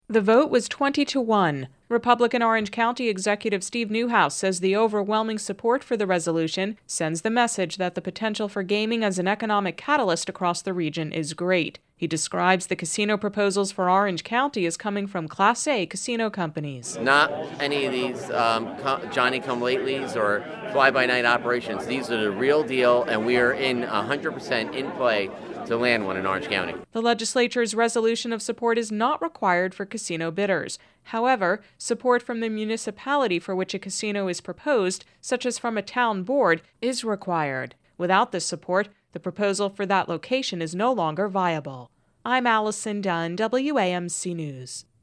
The vote was 20-1. Republican Orange County Executive Steve Newhouse says the overwhelming support for the resolution sends the message that the potential for gaming as an economic catalyst across the region is great. He describes the casino proposals for Orange County as coming from Class A casino companies. Not any of these Johnny-come-latelys or fly-by-night operations. These are the real deal, and we are in 100% in play to land one in Orange County. The legislature's resolution of support is not required for casino bidders. However, support from the municipality for which a casino is proposed, such as from a town board, is required. Without this support, the proposal for that location is no longer viable. I'm Allison Dunn, WAMC News.